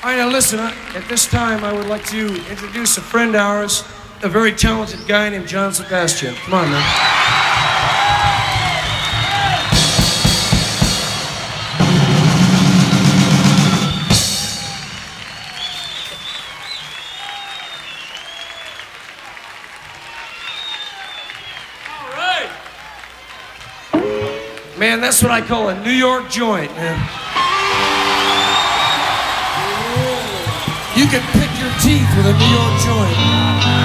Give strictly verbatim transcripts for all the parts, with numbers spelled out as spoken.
All right, now listen, at this time I would like to introduce a friend of ours, a very talented guy named John Sebastian. Come on, man. All right. Man, that's what I call a New York joint, man. You can pick your teeth with a New York joint.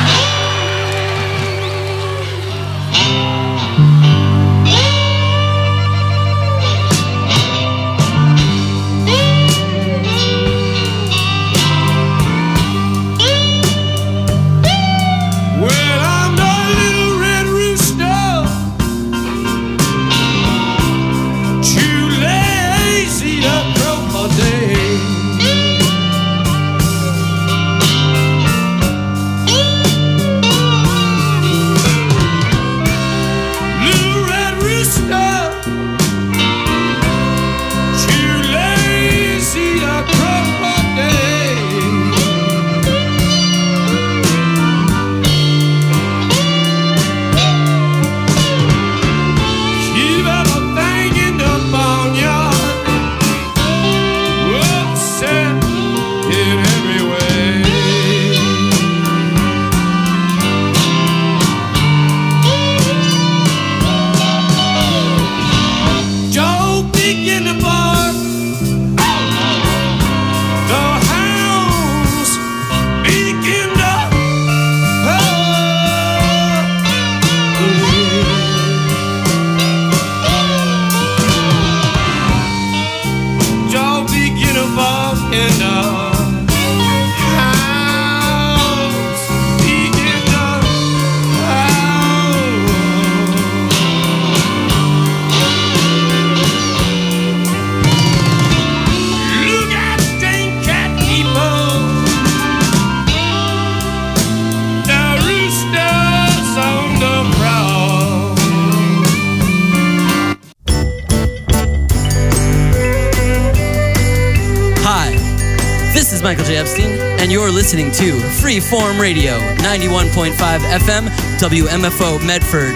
Michael J. Epstein, and you're listening to Freeform Radio, ninety-one point five F M, W M F O Medford.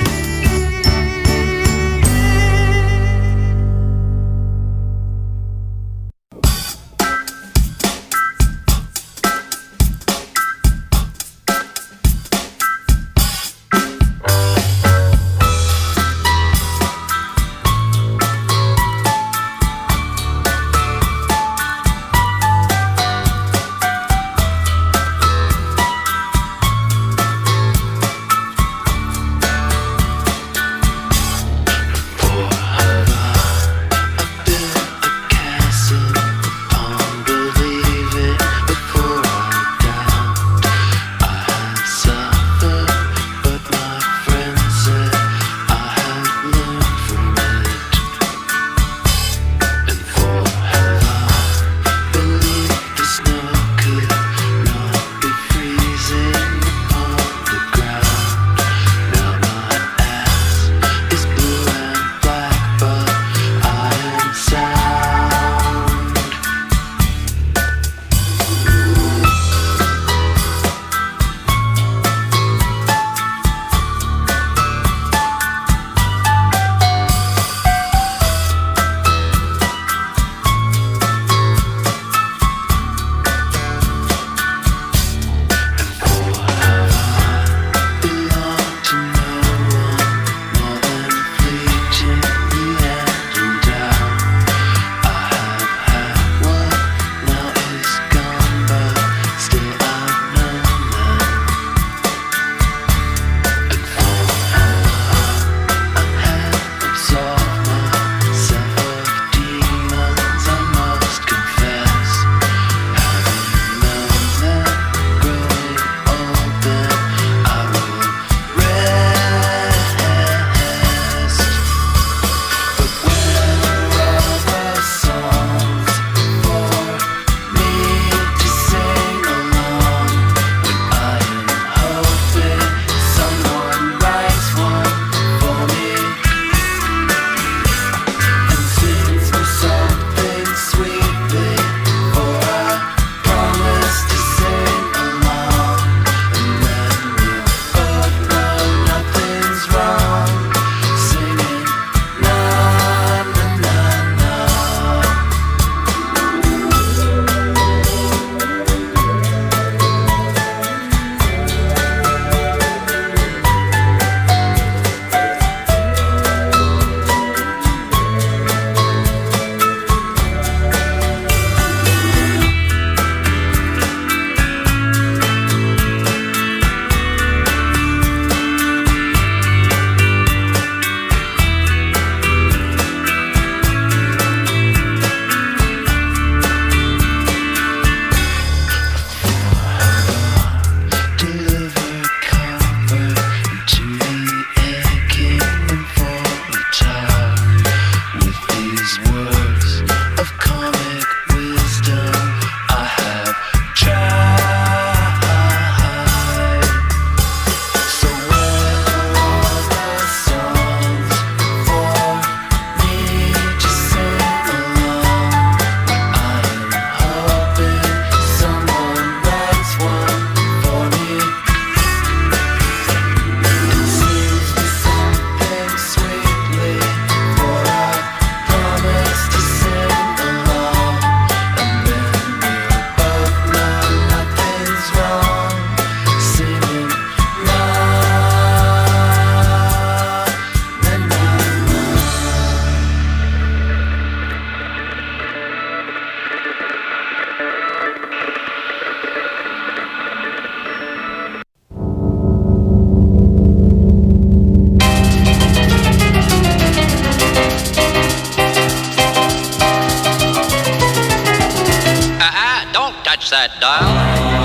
that dial.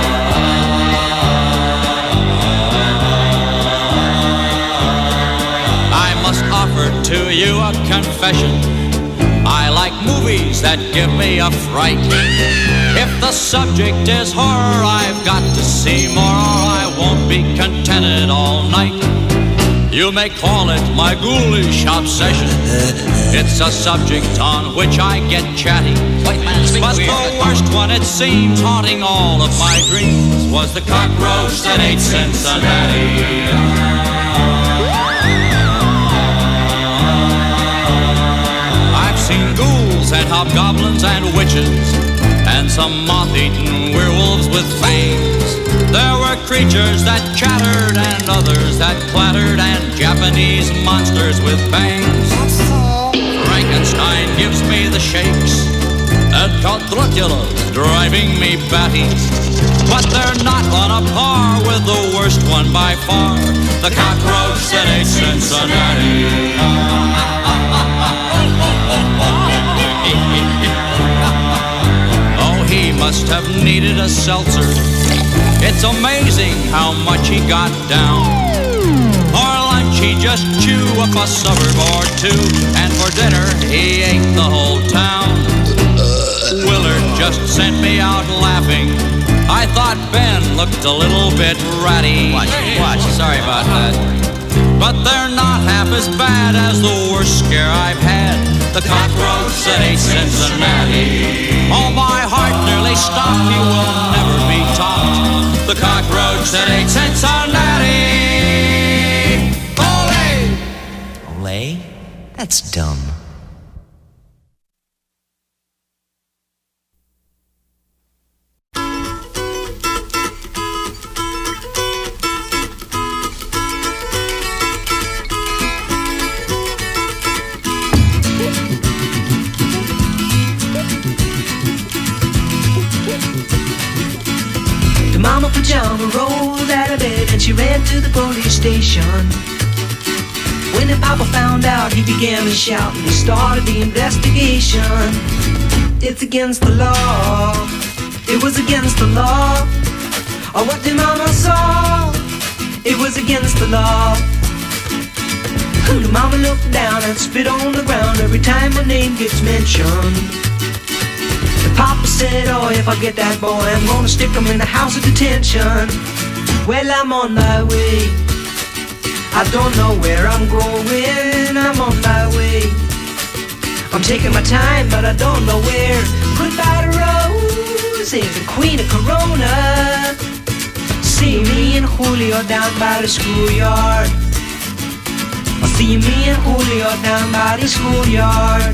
I must offer to you a confession. I like movies that give me a fright. If the subject is horror, I've got to see more, or I won't be contented all night. You may call it my ghoulish obsession. It's a subject on which I get chatty. But the worst one, it seems, haunting all of my dreams, was the cockroach that ate Cincinnati. I've seen ghouls and hobgoblins and witches, and some moth-eaten werewolves with fangs. There were creatures that chattered and others that clattered, and Japanese monsters with bangs. Frankenstein gives me the shakes, and Count Dracula's driving me batty. But they're not on a par with the worst one by far, the cockroach that ate Cincinnati. Oh, he must have needed a seltzer. It's amazing how much he got down. For lunch he just chew up a suburb or two, and for dinner he ate the whole town. Willard just sent me out laughing. I thought Ben looked a little bit ratty. Watch, watch, sorry about that. But they're not half as bad as the worst scare I've had, the cockroach that ate Cincinnati. Oh, my heart nearly stopped, he will never be topped, the cockroach that ate Cincinnati. Ole! Ole? That's dumb. Mama Pajama rolled out of bed and she ran to the police station. When the Papa found out, he began to shout and he started the investigation. It's against the law. It was against the law. Oh, what did Mama saw? It was against the law. The Mama looked down and spit on the ground every time my name gets mentioned. The Papa said, oh, if I get that boy, I'm gonna stick him in the house of detention. Well, I'm on my way. I don't know where I'm going. I'm on my way. I'm taking my time, but I don't know where. Goodbye to Rose, the queen of Corona. See me and Julio down by the schoolyard. I'll see me and Julio down by the schoolyard.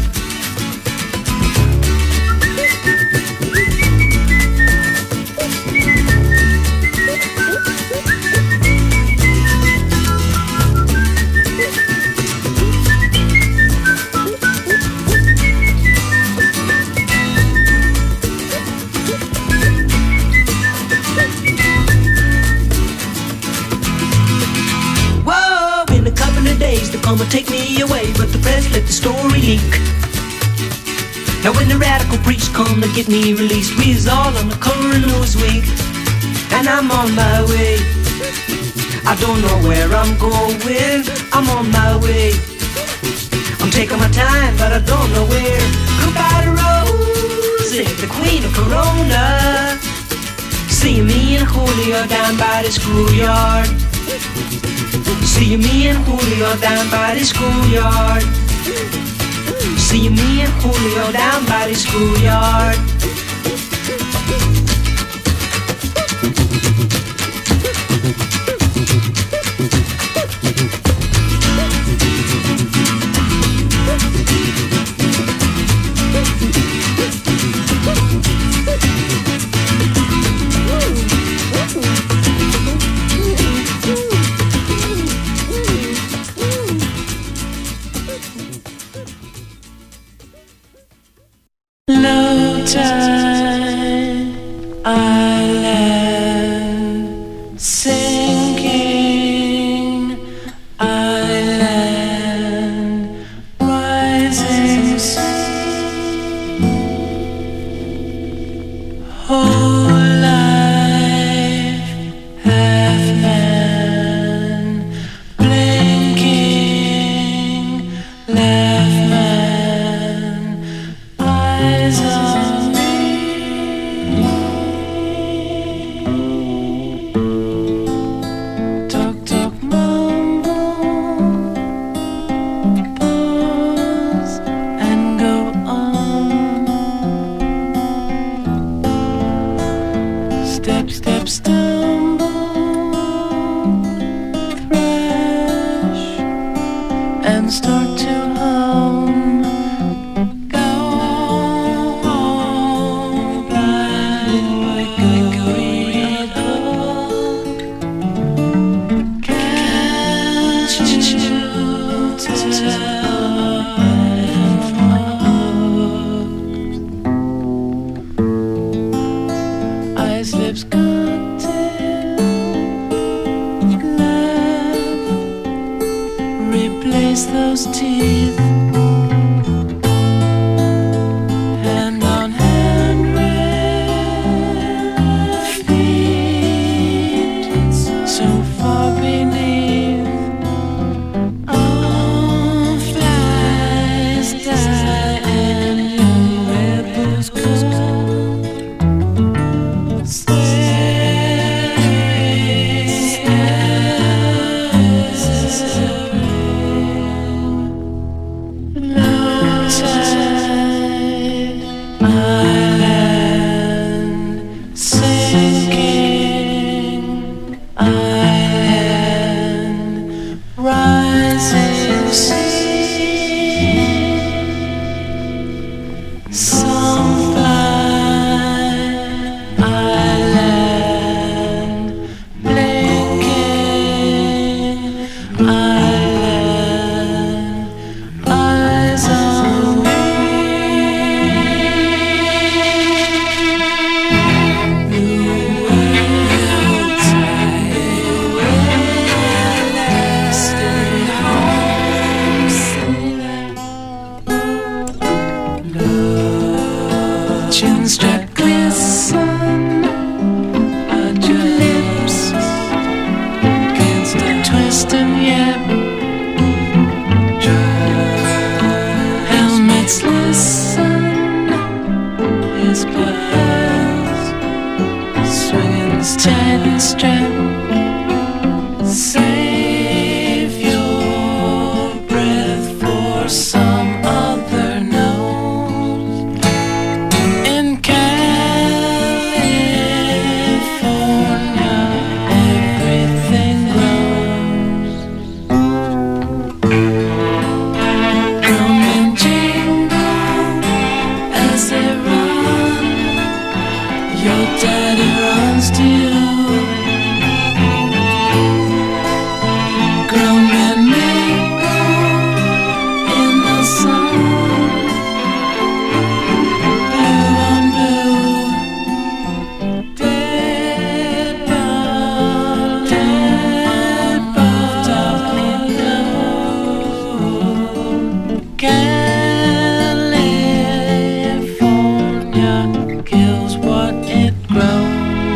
They're gonna take me away, but the press let the story leak. Now when the radical priests come to get me released, we's all on the cover of Newsweek, and I'm on my way. I don't know where I'm going. I'm on my way. I'm taking my time, but I don't know where. Goodbye to Rose, the queen of Corona. See me and Julio down by the schoolyard. See me and Julio down by the schoolyard. See me and Julio down by the schoolyard. Low tide island, sinking island, rising sea. Oh, Step, step, stumble, thrash, and start to hum. Go blind, hickory dock. Can't you tell I'm hooked? Eyes, lips, cocktail, laugh, replace those teeth. Hand on handrail, feet so far beneath. All flies die and young rebels go. Chin-strap glisten at your lips. Can't stop twisting yet. Helmets listen, his glass swinging tight and strapped. Save your breath for some other nose. In California, everything grows. Drum and jingle as they run. Your daddy runs to you. Grown men mingle in the sun. Blue on blue, dead bug, dead bug, darkly blue. California kills what it grows.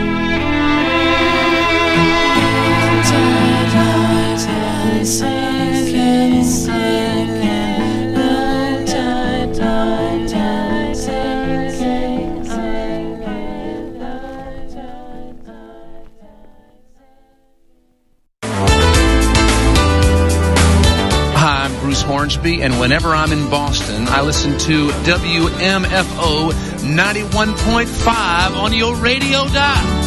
Hi, I'm Bruce Hornsby, and whenever I'm in Boston, I listen to W M F O ninety-one point five on your radio dial.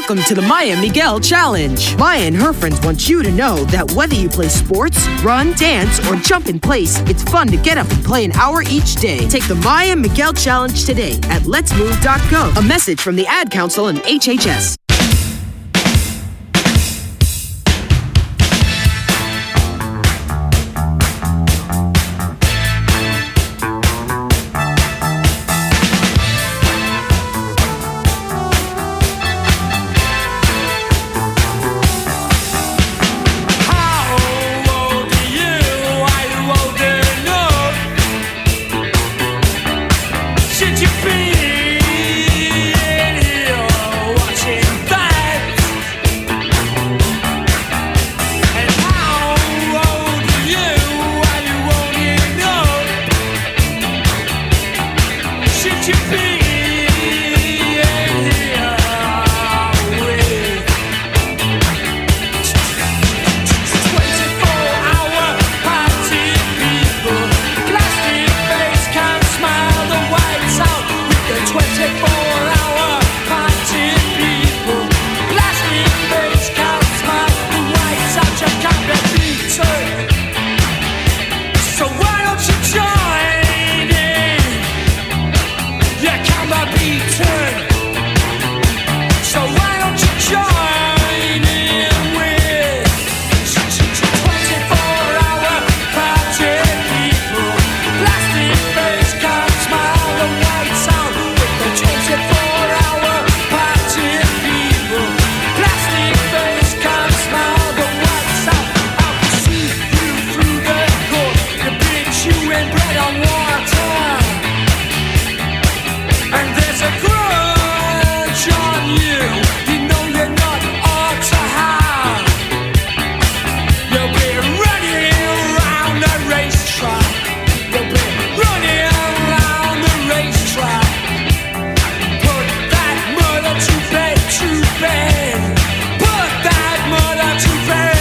Welcome to the Maya Miguel Challenge. Maya and her friends want you to know that whether you play sports, run, dance, or jump in place, it's fun to get up and play an hour each day. Take the Maya Miguel Challenge today at lets move dot gov. A message from the Ad Council and H H S. Should you be here watching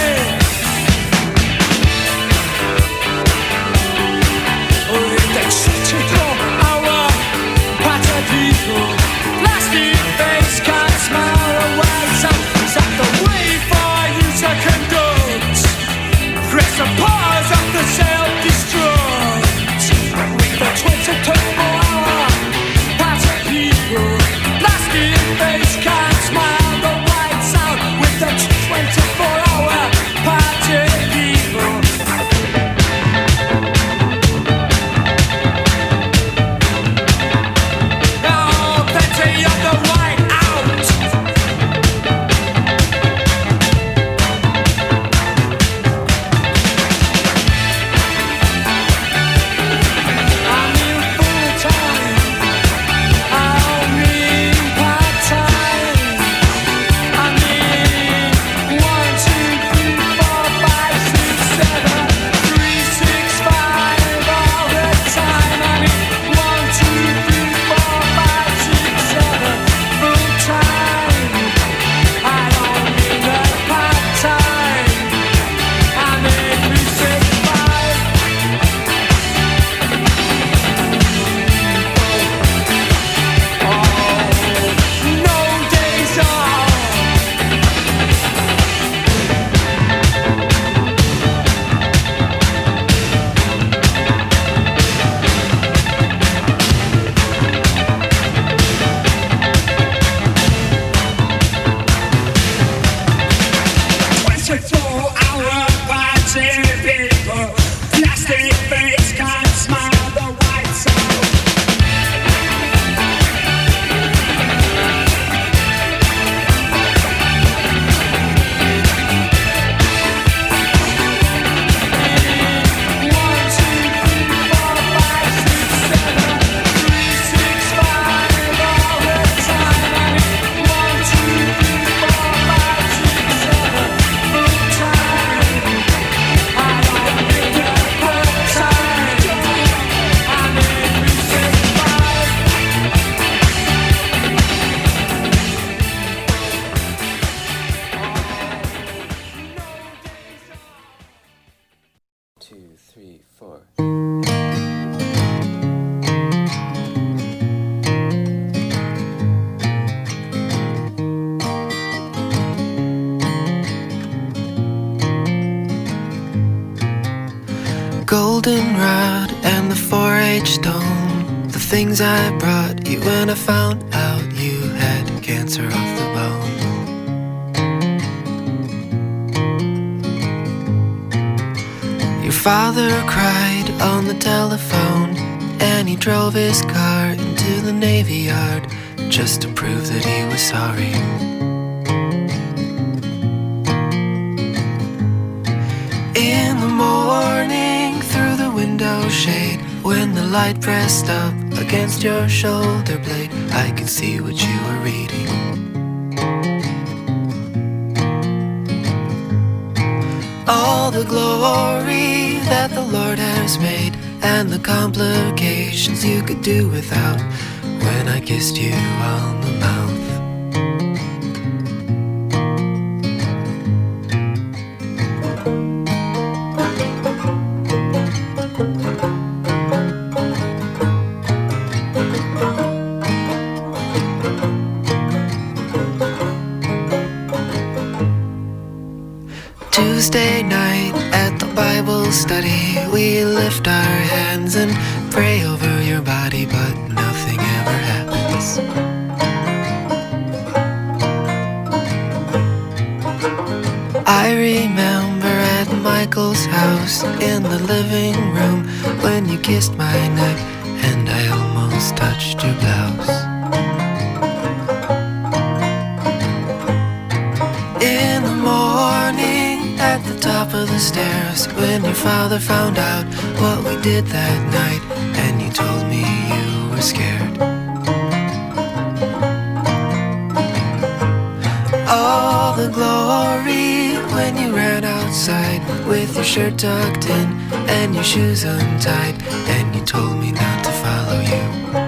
Next. things I brought you when I found out you had cancer of the bone. Your father cried on the telephone, and he drove his car into the Navy Yard just to prove that he was sorry. In the morning, through the window shade, when the light pressed up against your shoulder blade, I could see what you were reading. All the glory that the Lord has made, and the complications you could do without, when I kissed you on the mouth. Tuesday night at the Bible study, we lift our hands and pray over your body, but nothing ever happens. I remember at Michael's house in the living room when you kissed my neck and I almost touched your blouse. In the morning at the top of the stairs, when your father found out what we did that night, and you told me you were scared. All the glory when you ran outside with your shirt tucked in and your shoes untied, and you told me not to follow you.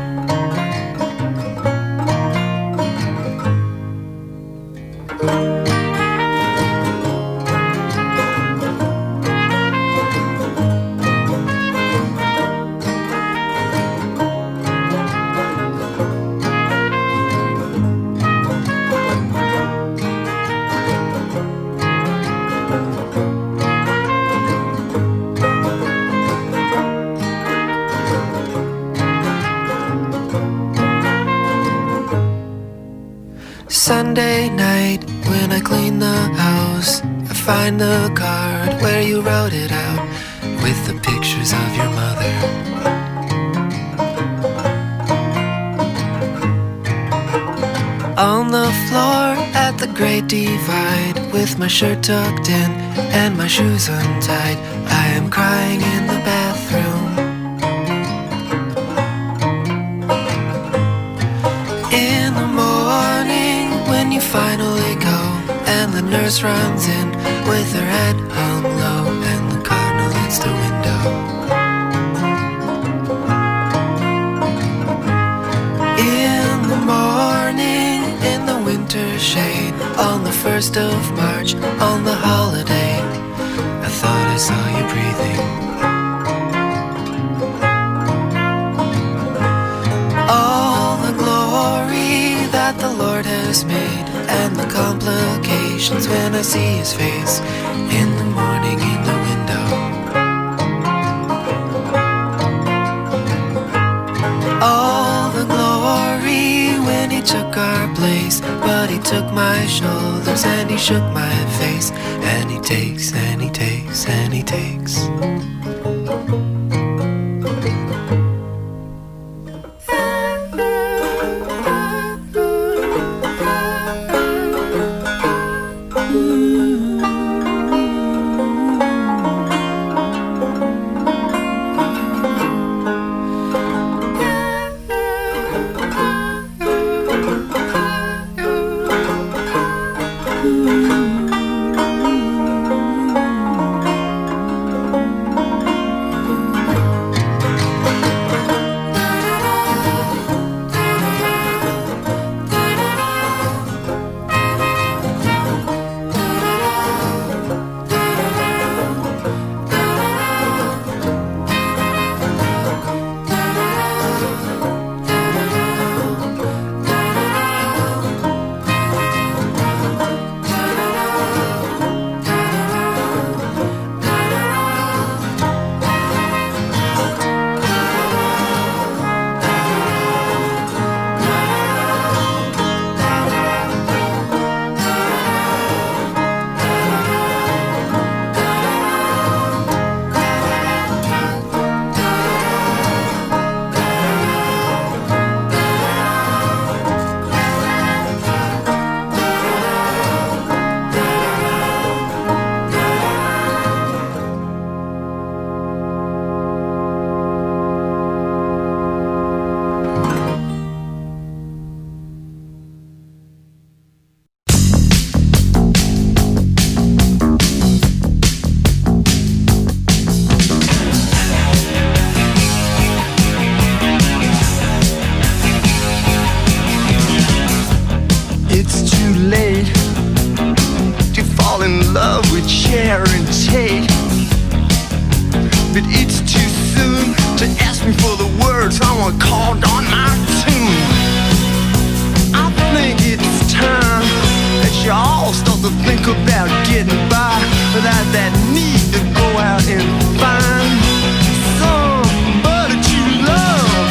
Sunday night, when I clean the house, I find the card where you wrote it out with the pictures of your mother. On the floor at the Great Divide, with my shirt tucked in and my shoes untied, I am crying in the bathroom. In the morning, when you finally go, and the nurse runs in with her head hung low, and the cardinal hits the window. In the morning, in the winter shade, on the first of March, on the holiday, I thought I saw you breathing. All the glory that the Lord has made, and the complications when I see his face in the morning in the window. All the glory when he took our place, but he took my shoulders and he shook my face, and he takes and he takes and he takes. asked me for the words someone called on my tune. I think it's time that you all start to think about getting by without that need to go out and find somebody to love.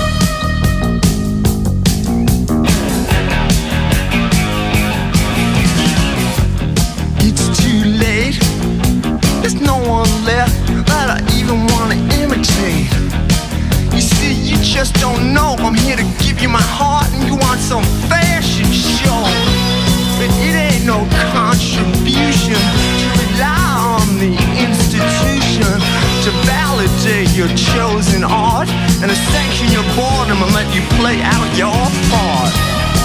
It's too late. There's no one left that I even want to imitate. You see, you just don't know. I'm here to give you my heart and you want some fashion show. But it ain't no contribution to rely on the institution to validate your chosen art and to sanction your boredom and let you play out your part.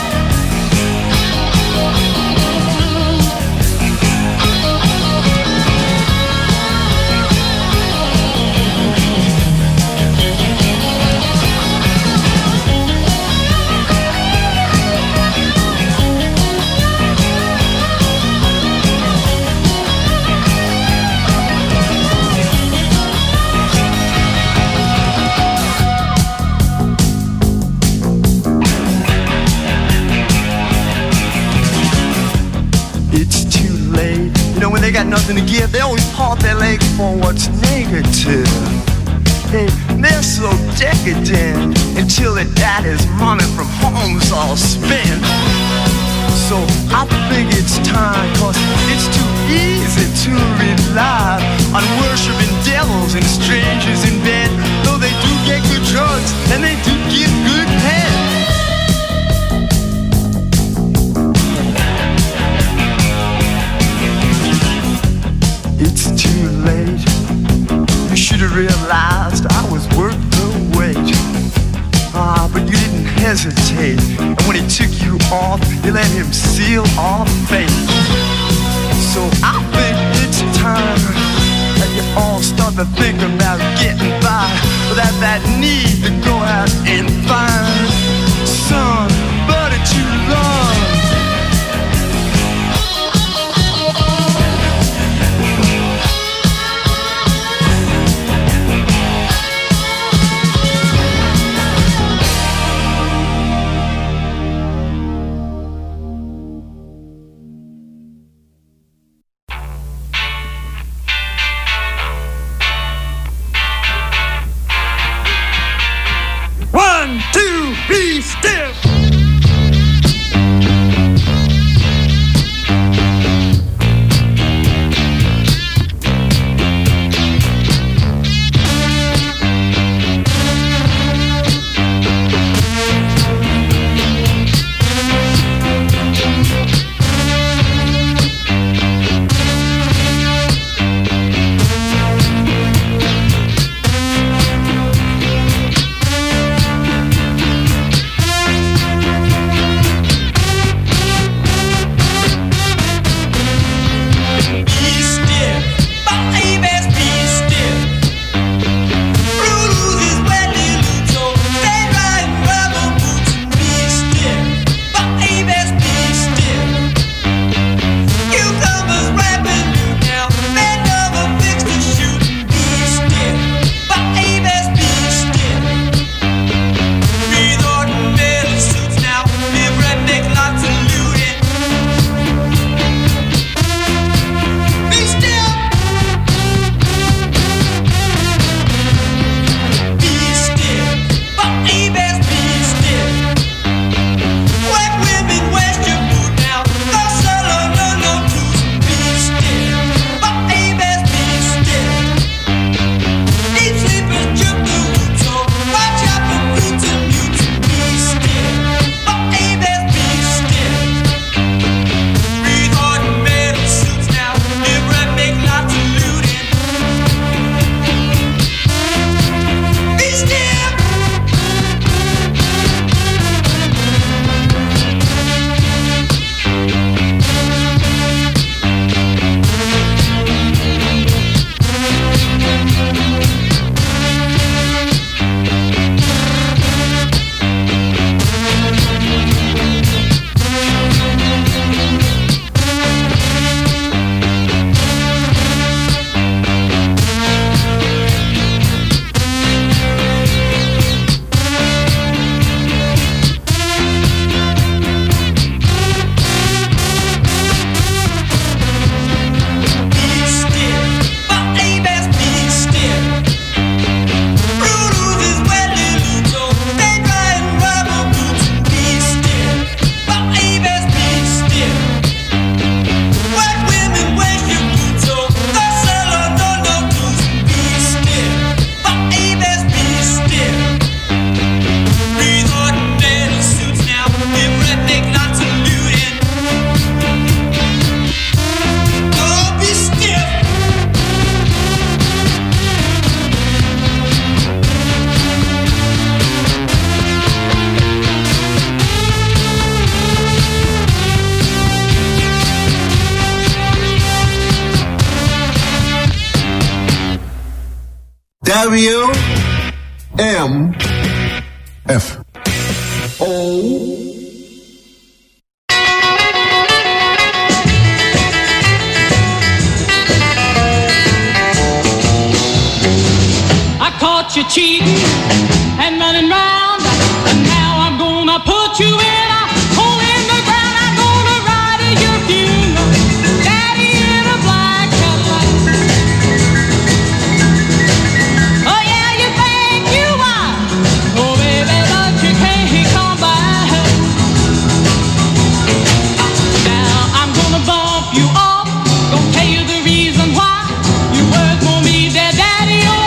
They got nothing to give, they always part their legs for what's negative. Hey, they're so decadent until their daddy's money from home's all spent. So I think it's time, cause it's too easy to rely on worshiping devils and strangers in bed. Though they do get good drugs and they do give good head. It's too late. You should have realized I was worth the wait. Ah, but you didn't hesitate. And when he took you off, you let him seal our fate. So I think it's time that you all start to think about getting by without that need to go out and find somebody to love. One, two, three, step. W M F O. You cheating and running round, and now I'm gonna put you in a hole in the ground. I'm gonna ride to your funeral, Daddy in a black Cadillac. Oh yeah, you think you are, oh baby, but you can't come back. Now I'm gonna bump you off, gonna tell you the reason why you worth more me than Daddy. Oh.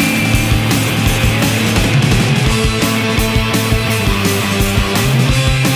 Life away.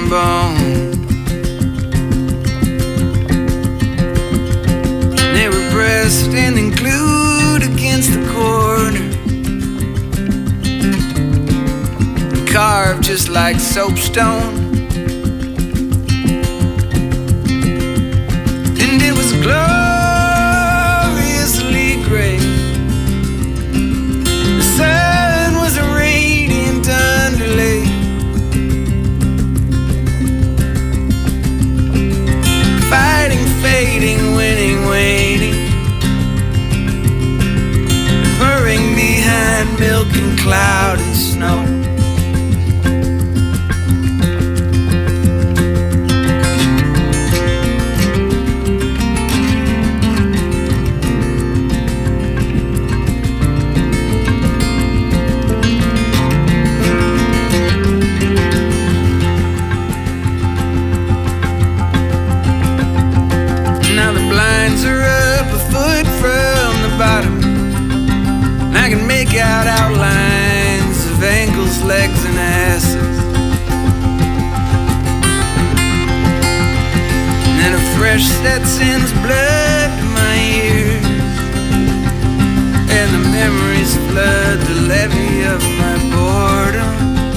bone. They were pressed and then glued against the corner, carved just like soapstone. And it was gloriously gray. The sun was a radiant underlay. Fighting, fading, winning, waiting, purring behind milk and cloud and snow. Out outlines of ankles, legs, and asses, and a fresh set sends blood to my ears, and the memories flood the levee of my boredom.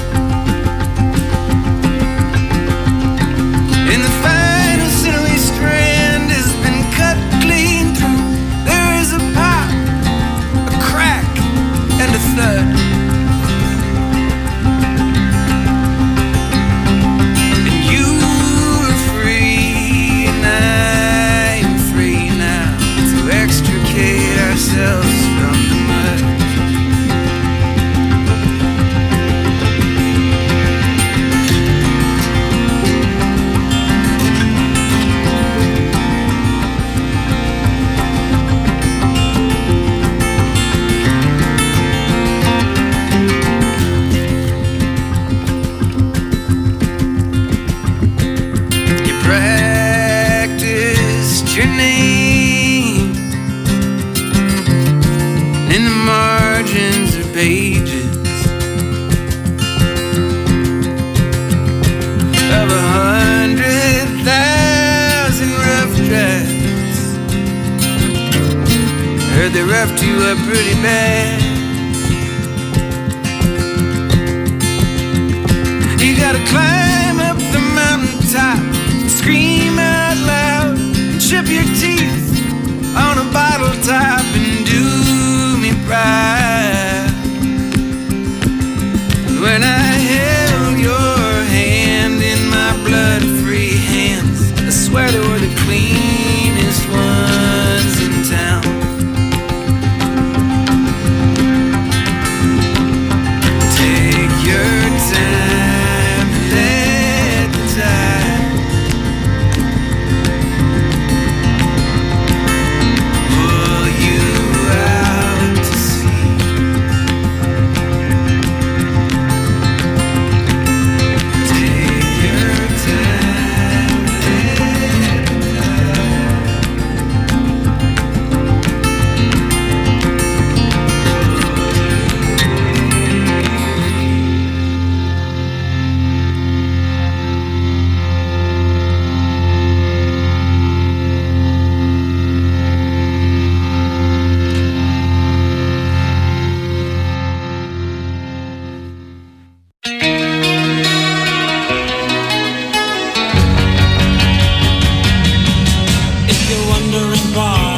And the final sinewy strand has been cut clean through. There is a pop, a crack, and a thud. And you are free, and I am free now to extricate ourselves from the mud. Your name in the margins of pages of a hundred thousand rough drafts. Heard they roughed you up pretty bad. You gotta climb up the mountaintop, scream out loud, chip your teeth on a bottle top and do me proud. When I held your hand in my blood-free hands, I swear they were the cleanest ones in town. Take your time, let the tide pull you out to sea. Take your time, let the If you're wondering why